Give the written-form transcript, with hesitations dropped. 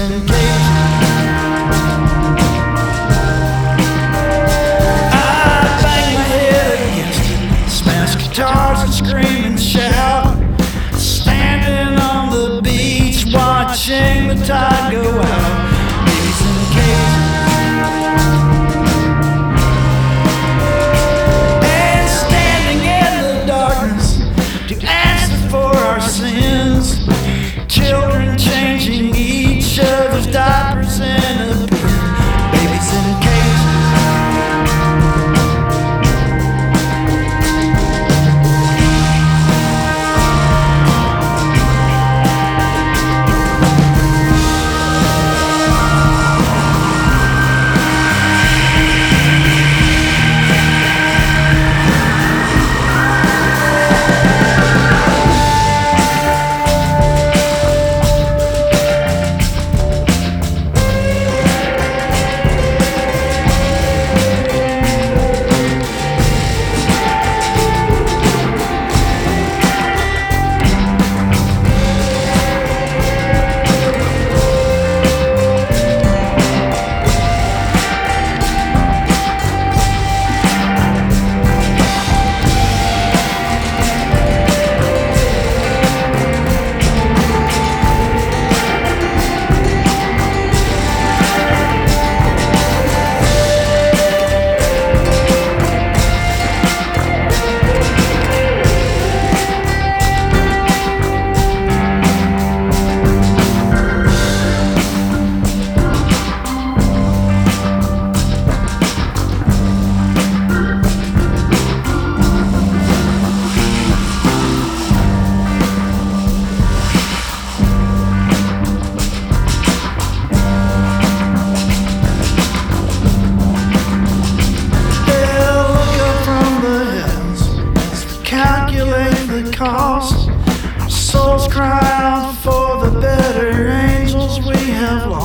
in cages. I bang my head against it, smash guitars and scream and shout, standing on the beach watching the tide go out. Babies in cages. And standing in the darkness to answer for our sins. Children changing each other's diapers in a pen. Babies in cages. Calculate the cost. Our souls cry out for the better angels we have lost.